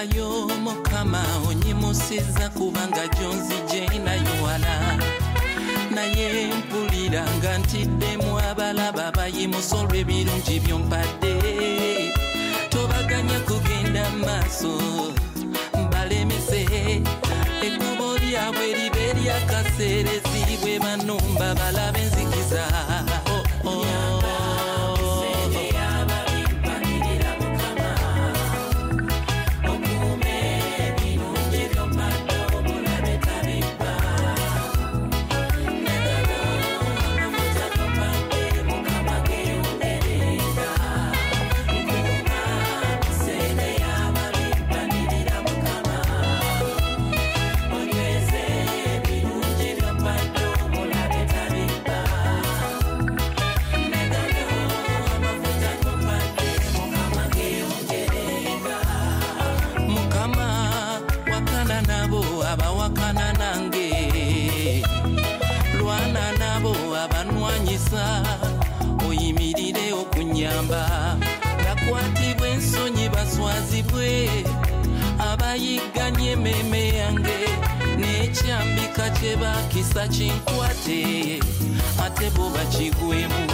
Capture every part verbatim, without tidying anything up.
Vaayo Mukama onyimusiza kubanga jonzi jena yowana naye mpulira nga ntiddemu abalaba bayimusa olw'ebirungi byompadde tobaganya kugenda maaso balemese ekkubo lyabwe libe lyakaseerezi bwe banumba balabe enzikiza oh, oh. Abawakana nange lwana nabo abanwanyisa oyimirire okunyamba nakwatibwa ensonyi baswazibwe abayigganye emmeeme yange n'ekyambika kye bakisa kinkwate ate bo bakigwemu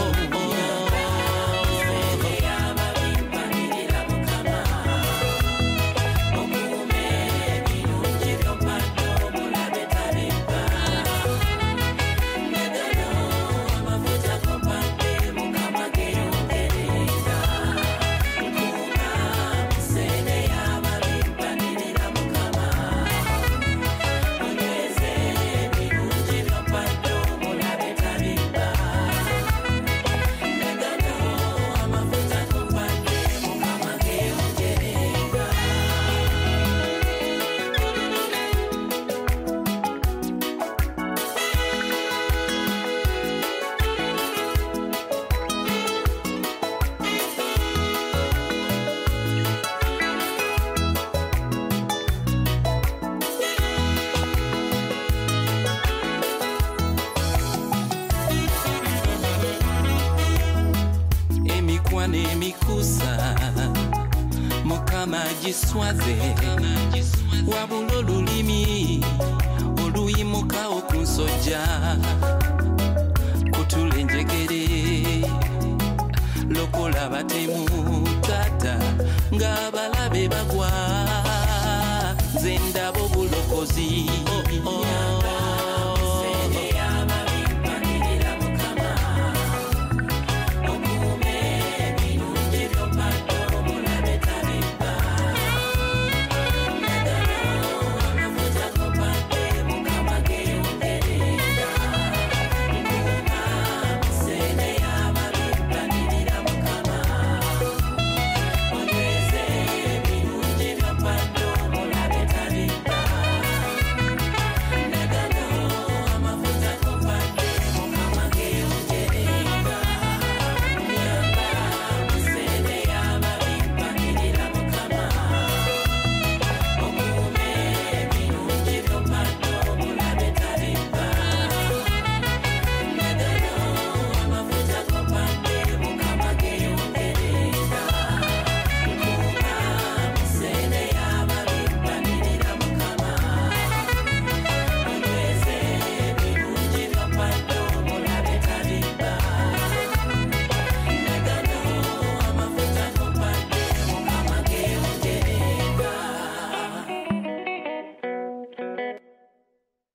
Nemikusa Mukama giswaze wabula olulimi oluyimuka okunsojja kutula enjegere lokola batemu tata ng'abalabe bagwa nze ndaba obulokozi oh, oh.